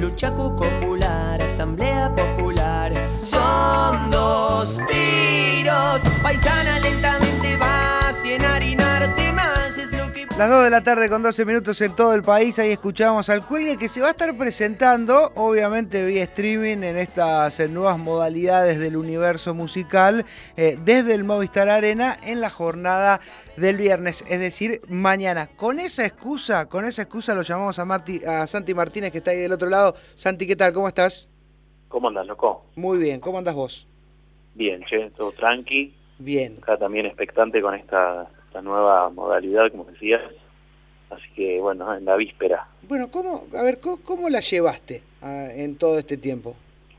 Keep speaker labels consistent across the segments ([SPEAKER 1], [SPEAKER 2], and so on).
[SPEAKER 1] lucha popular, asamblea popular. Son dos tiros, paisana lentamente va sin enharinarte más, es lo que...
[SPEAKER 2] Las 2 de la tarde con 12 minutos en todo el país, ahí escuchamos al Cuelgue que se va a estar presentando, obviamente vía streaming, en estas nuevas modalidades del universo musical, desde el Movistar Arena en la jornada del viernes, es decir, mañana. Con esa excusa lo llamamos a Santi Martínez, que está ahí del otro lado. Santi, ¿qué tal? ¿Cómo estás?
[SPEAKER 3] ¿Cómo andás, loco?
[SPEAKER 2] Muy bien, ¿cómo andás vos?
[SPEAKER 3] Bien, che, todo tranqui.
[SPEAKER 2] Bien.
[SPEAKER 3] Acá también expectante con esta nueva modalidad, como decías. Así que, bueno, en la víspera.
[SPEAKER 2] Bueno, ¿cómo la llevaste en todo este tiempo?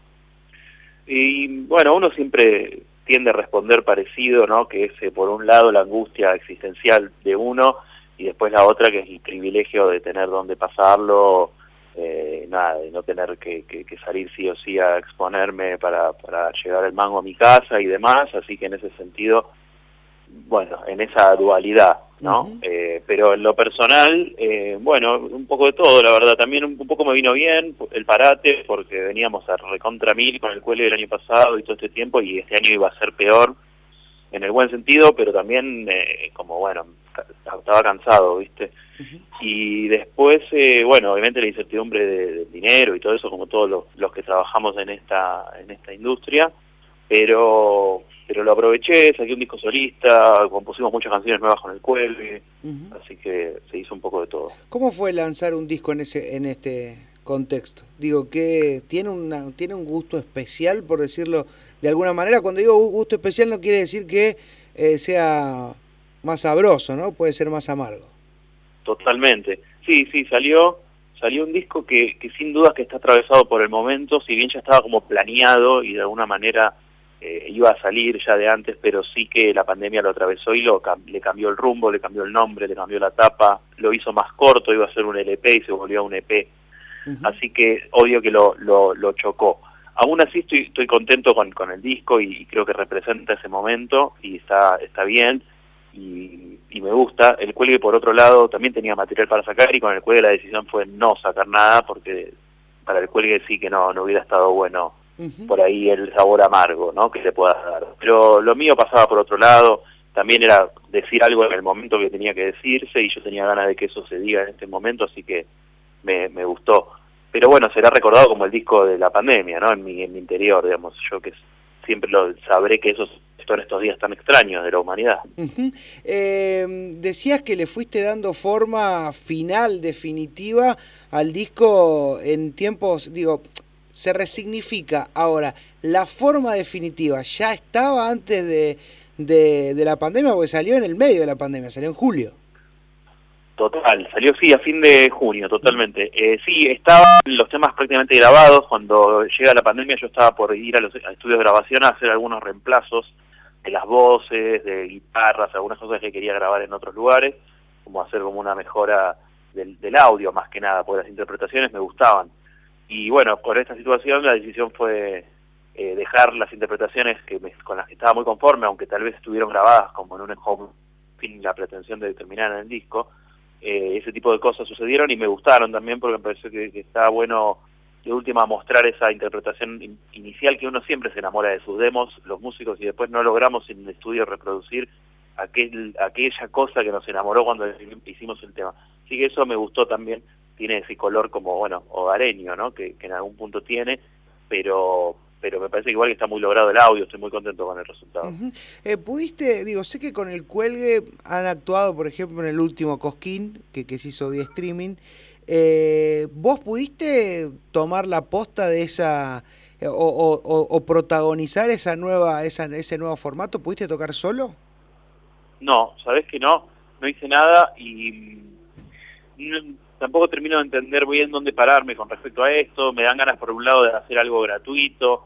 [SPEAKER 3] Y, bueno, uno siempre tiende a responder parecido, ¿no? Que es, por un lado, la angustia existencial de uno, y después la otra, que es el privilegio de tener donde pasarlo, de no tener que salir sí o sí a exponerme para llevar el mango a mi casa y demás. Así que en ese sentido, bueno, en esa dualidad, ¿no?
[SPEAKER 2] Uh-huh.
[SPEAKER 3] Pero en lo personal, bueno, un poco de todo, la verdad. También un poco me vino bien el parate, porque veníamos a recontra mil con el Cuelgue del año pasado y todo este tiempo, y este año iba a ser peor, en el buen sentido, pero también, como bueno, estaba cansado, ¿viste?
[SPEAKER 2] Uh-huh.
[SPEAKER 3] Y después, bueno, obviamente la incertidumbre del dinero y todo eso, como todos los que trabajamos en esta industria, pero lo aproveché, saqué un disco solista, compusimos muchas canciones nuevas con el Cuelgue,
[SPEAKER 2] Uh-huh.
[SPEAKER 3] así que se hizo un poco de todo.
[SPEAKER 2] ¿Cómo fue lanzar un disco en este contexto? Digo, que tiene un gusto especial, por decirlo de alguna manera. Cuando digo gusto especial no quiere decir que sea más sabroso, ¿no? Puede ser más amargo.
[SPEAKER 3] Totalmente. Sí, salió un disco que sin dudas que está atravesado por el momento, si bien ya estaba como planeado y de alguna manera iba a salir ya de antes, pero sí que la pandemia lo atravesó y le cambió el rumbo, le cambió el nombre, le cambió la tapa, lo hizo más corto, iba a ser un LP y se volvió un EP.
[SPEAKER 2] Uh-huh.
[SPEAKER 3] Así que obvio que lo chocó. Aún así estoy contento con el disco y creo que representa ese momento y está bien y me gusta. El Cuelgue, por otro lado, también tenía material para sacar, y con el Cuelgue la decisión fue no sacar nada, porque para el Cuelgue sí que no hubiera estado bueno. Uh-huh. Por ahí el sabor amargo, ¿no? Que le pueda dar. Pero lo mío pasaba por otro lado, también era decir algo en el momento que tenía que decirse, y yo tenía ganas de que eso se diga en este momento, así que me gustó. Pero bueno, será recordado como el disco de la pandemia, ¿no? En mi interior, digamos. Yo que siempre sabré que esos son estos días tan extraños de la humanidad.
[SPEAKER 2] Uh-huh. Decías que le fuiste dando forma final, definitiva, al disco en tiempos, digo, se resignifica. Ahora, ¿la forma definitiva ya estaba antes de la pandemia? Porque salió en el medio de la pandemia, salió en julio.
[SPEAKER 3] Total, salió sí a fin de junio, totalmente. Sí, estaban los temas prácticamente grabados. Cuando llega la pandemia yo estaba por ir a los estudios de grabación a hacer algunos reemplazos de las voces, de guitarras, algunas cosas que quería grabar en otros lugares, como hacer como una mejora del audio más que nada, porque las interpretaciones me gustaban. Y bueno, por esta situación la decisión fue dejar las interpretaciones con las que estaba muy conforme, aunque tal vez estuvieron grabadas como en un home, sin la pretensión de terminar en el disco. Ese tipo de cosas sucedieron y me gustaron también, porque me pareció que estaba bueno de última mostrar esa interpretación inicial, que uno siempre se enamora de sus demos, los músicos, y después no logramos en el estudio reproducir aquella cosa que nos enamoró cuando hicimos el tema. Así que eso me gustó también, tiene ese color como, bueno, hogareño, ¿no? Que en algún punto tiene, pero me parece que igual que está muy logrado el audio, estoy muy contento con el resultado.
[SPEAKER 2] Uh-huh. Pudiste, digo, sé que con el Cuelgue han actuado, por ejemplo, en el último Cosquín, que se hizo vía streaming. ¿Vos pudiste tomar la posta de esa, o protagonizar ese nuevo formato? ¿Pudiste tocar solo?
[SPEAKER 3] No, sabés que no hice nada y tampoco termino de entender bien dónde pararme con respecto a esto. Me dan ganas por un lado de hacer algo gratuito,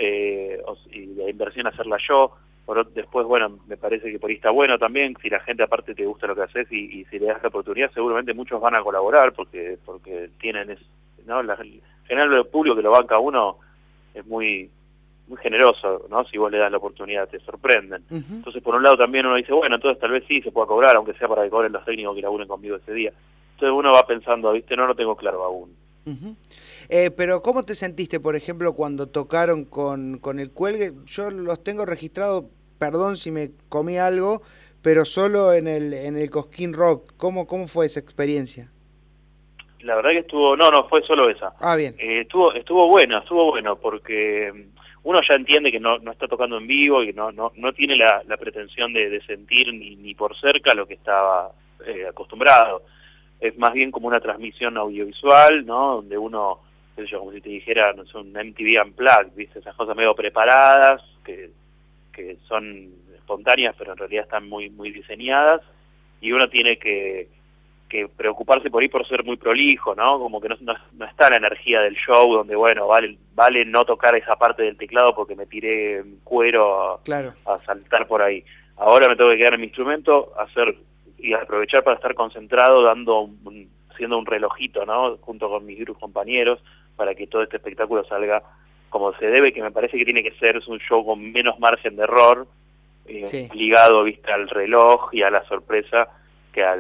[SPEAKER 3] y de inversión hacerla yo. Después, bueno, me parece que por ahí está bueno también, si la gente aparte te gusta lo que haces y si le das la oportunidad, seguramente muchos van a colaborar porque tienen, ¿no? General el público que lo banca a uno es muy generoso, ¿no? Si vos le das la oportunidad, te sorprenden. Uh-huh. Entonces, por un lado también uno dice, bueno, entonces tal vez sí se pueda cobrar, aunque sea para que cobren los técnicos que laburen conmigo ese día. Entonces uno va pensando, ¿viste? No lo tengo claro aún.
[SPEAKER 2] Uh-huh. Pero ¿cómo te sentiste, por ejemplo, cuando tocaron con el Cuelgue? Yo los tengo registrados, perdón si me comí algo, pero solo en el Cosquín Rock. ¿Cómo fue esa experiencia?
[SPEAKER 3] La verdad que no, fue solo esa.
[SPEAKER 2] Ah, bien.
[SPEAKER 3] Estuvo bueno, porque uno ya entiende que no está tocando en vivo y no tiene la pretensión de sentir ni por cerca lo que estaba acostumbrado. Es más bien como una transmisión audiovisual, ¿no? Donde uno, qué sé yo, como si te dijera, no sé, un MTV Unplugged, ¿viste? Esas cosas medio preparadas, que son espontáneas, pero en realidad están muy diseñadas, y uno tiene que preocuparse por ser muy prolijo, ¿no? Como que no está la energía del show donde, bueno, vale no tocar esa parte del teclado porque me tiré en cuero
[SPEAKER 2] Claro.
[SPEAKER 3] a saltar por ahí. Ahora me tengo que quedar en mi instrumento, y aprovechar para estar concentrado haciendo un relojito, ¿no? Junto con mis compañeros, para que todo este espectáculo salga como se debe, que me parece que tiene que ser, es un show con menos margen de error,
[SPEAKER 2] Sí.
[SPEAKER 3] ligado, viste, al reloj y a la sorpresa que a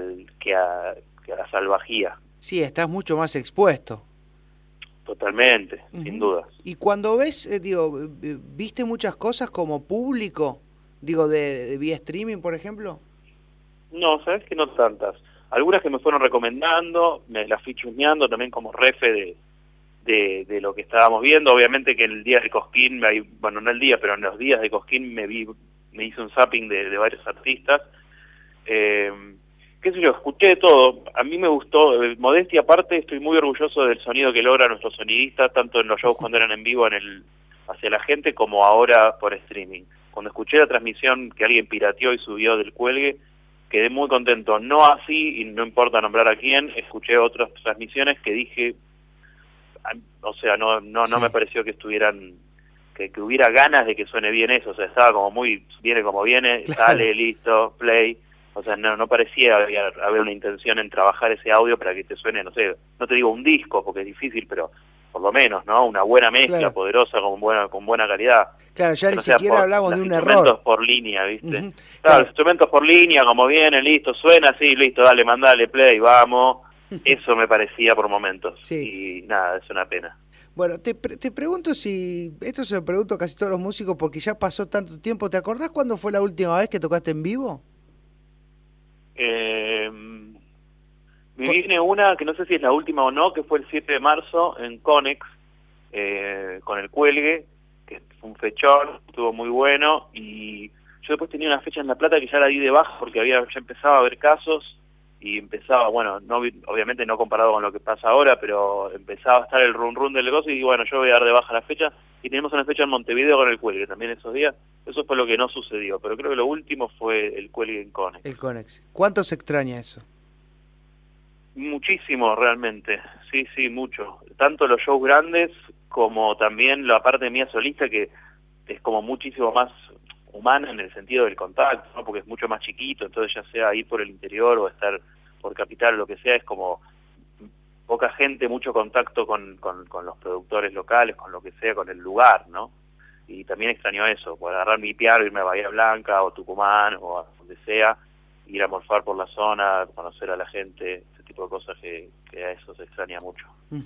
[SPEAKER 3] la salvajía.
[SPEAKER 2] Sí, estás mucho más expuesto.
[SPEAKER 3] Totalmente, sin dudas.
[SPEAKER 2] Y cuando ves, ¿viste muchas cosas como público? Digo, de vía streaming, por ejemplo.
[SPEAKER 3] No, sabes que no tantas. Algunas que me fueron recomendando, me las fui chusmeando también como refe de lo que estábamos viendo. Obviamente que el día de Cosquín, bueno, no el día, pero en los días de Cosquín me hice un zapping de varios artistas. Qué sé yo, escuché de todo. A mí me gustó, modestia aparte, estoy muy orgulloso del sonido que logra nuestro sonidista, tanto en los shows cuando eran en vivo hacia la gente, como ahora por streaming. Cuando escuché la transmisión que alguien pirateó y subió del Cuelgue, quedé muy contento. No así, y no importa nombrar a quién, escuché otras transmisiones que dije, o sea, no
[SPEAKER 2] Sí.
[SPEAKER 3] me pareció que estuvieran, que hubiera ganas de que suene bien eso. O sea, estaba como viene como viene,
[SPEAKER 2] Claro.
[SPEAKER 3] sale, listo, play. O sea, no parecía haber una intención en trabajar ese audio para que te suene, no sé, no te digo un disco porque es difícil, pero por lo menos, ¿no? Una buena mezcla,
[SPEAKER 2] Claro.
[SPEAKER 3] Poderosa, con buena calidad.
[SPEAKER 2] Claro, ya
[SPEAKER 3] Que
[SPEAKER 2] ni
[SPEAKER 3] no sea
[SPEAKER 2] siquiera hablamos de un
[SPEAKER 3] instrumentos
[SPEAKER 2] error.
[SPEAKER 3] por línea, ¿viste?
[SPEAKER 2] Claro.
[SPEAKER 3] Claro, los instrumentos por línea, como viene, listo, suena así, listo, dale, mandale play, vamos. Eso me parecía por momentos.
[SPEAKER 2] Sí.
[SPEAKER 3] Y nada, es una pena.
[SPEAKER 2] Bueno, te pregunto esto se lo pregunto a casi todos los músicos porque ya pasó tanto tiempo. ¿Te acordás cuándo fue la última vez que tocaste en vivo?
[SPEAKER 3] Me viene una, que no sé si es la última o no, que fue el 7 de marzo en Conex, con el Cuelgue, que fue un fechón, estuvo muy bueno, y yo después tenía una fecha en La Plata que ya la di de baja porque ya empezaba a haber casos, y empezaba, bueno, obviamente no comparado con lo que pasa ahora, pero empezaba a estar el run del negocio, y bueno, yo voy a dar de baja la fecha, y tenemos una fecha en Montevideo con el Cuelgue también esos días. Eso fue lo que no sucedió, pero creo que lo último fue el Cuelgue en Conex.
[SPEAKER 2] El Conex. ¿Cuánto se extraña eso?
[SPEAKER 3] Muchísimo, realmente. Sí, mucho. Tanto los shows grandes como también la parte mía solista, que es como muchísimo más humana en el sentido del contacto, ¿no? Porque es mucho más chiquito, entonces ya sea ir por el interior o estar por capital o lo que sea, es como poca gente, mucho contacto con los productores locales, con lo que sea, con el lugar, ¿no? Y también extraño eso, por agarrar mi piano, irme a Bahía Blanca o Tucumán o a donde sea, ir a morfar por la zona, conocer a la gente, ese tipo de cosas que a eso se extraña mucho.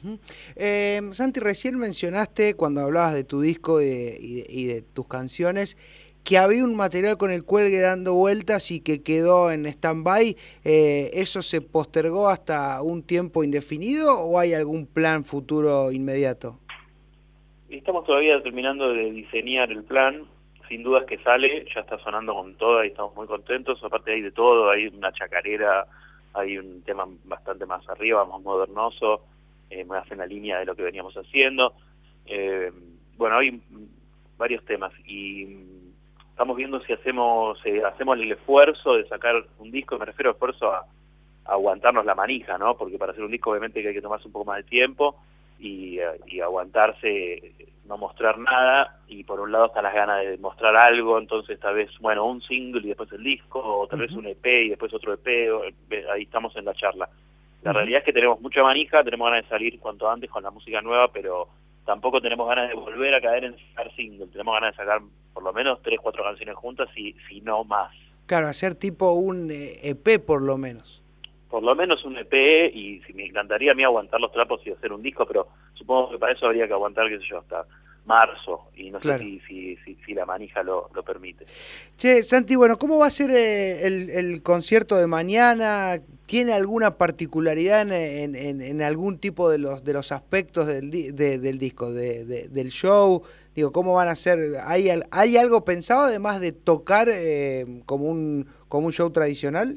[SPEAKER 2] Santi, recién mencionaste cuando hablabas de tu disco y de tus canciones que había un material con el Cuelgue dando vueltas y que quedó en stand-by. ¿Eso se postergó hasta un tiempo indefinido o hay algún plan futuro inmediato?
[SPEAKER 3] Estamos todavía terminando de diseñar el plan. Sin dudas que sale, ya está sonando con todo y estamos muy contentos. Aparte hay de todo, hay una chacarera, hay un tema bastante más arriba, más modernoso, más en la línea de lo que veníamos haciendo. Bueno, hay varios temas y estamos viendo si hacemos el esfuerzo de sacar un disco. Me refiero al esfuerzo a aguantarnos la manija, ¿no? Porque para hacer un disco obviamente que hay que tomarse un poco más de tiempo y aguantarse, no mostrar nada, y por un lado están las ganas de mostrar algo, entonces tal vez, bueno, un single y después el disco, o tal vez un EP y después otro EP, ahí estamos en la charla. La realidad es que tenemos mucha manija, tenemos ganas de salir cuanto antes con la música nueva, pero tampoco tenemos ganas de volver a caer en sacar single, tenemos ganas de sacar por lo menos 3, 4 canciones juntas, si no más.
[SPEAKER 2] Claro, hacer tipo un EP por lo menos.
[SPEAKER 3] por lo menos un EP, y si me encantaría a mí aguantar los trapos y hacer un disco, pero supongo que para eso habría que aguantar, qué sé yo, hasta marzo, y no
[SPEAKER 2] Claro.
[SPEAKER 3] sé si la manija lo permite.
[SPEAKER 2] Che, Santi, bueno, ¿cómo va a ser el concierto de mañana? ¿Tiene alguna particularidad en algún tipo de los aspectos del disco, del show? Digo, ¿cómo van a ser? ¿Hay algo pensado además de tocar como un show tradicional?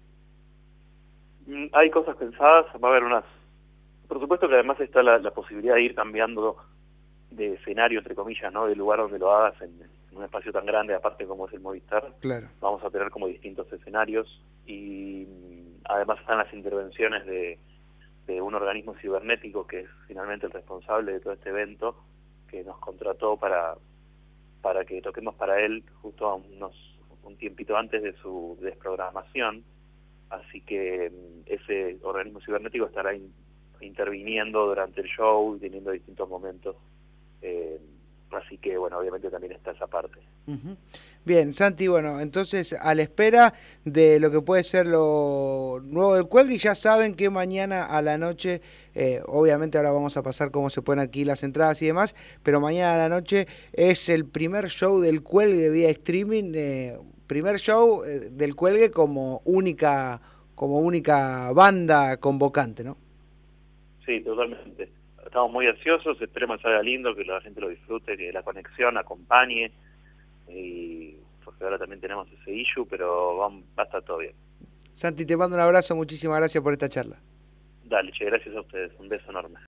[SPEAKER 3] Hay cosas pensadas, va a haber unas... Por supuesto que además está la posibilidad de ir cambiando de escenario, entre comillas, ¿no? Del lugar donde lo hagas en un espacio tan grande, aparte como es el Movistar.
[SPEAKER 2] Claro.
[SPEAKER 3] Vamos a tener como distintos escenarios y además están las intervenciones de un organismo cibernético que es finalmente el responsable de todo este evento, que nos contrató para que toquemos para él justo un tiempito antes de su desprogramación. Así que ese organismo cibernético estará interviniendo durante el show y teniendo distintos momentos. Así que, bueno, obviamente también está esa parte.
[SPEAKER 2] Uh-huh. Bien, Santi, bueno, entonces a la espera de lo que puede ser lo nuevo del Cuelgue, y ya saben que mañana a la noche, obviamente ahora vamos a pasar cómo se ponen aquí las entradas y demás, pero mañana a la noche es el primer show del Cuelgue vía streaming, primer show del Cuelgue como única banda convocante, ¿no?
[SPEAKER 3] Sí, totalmente. Estamos muy ansiosos, esperemos que salga lindo, que la gente lo disfrute, que la conexión acompañe, y porque ahora también tenemos ese issue, pero va a estar todo bien.
[SPEAKER 2] Santi, te mando un abrazo, muchísimas gracias por esta charla.
[SPEAKER 3] Dale, che, gracias a ustedes, un beso enorme.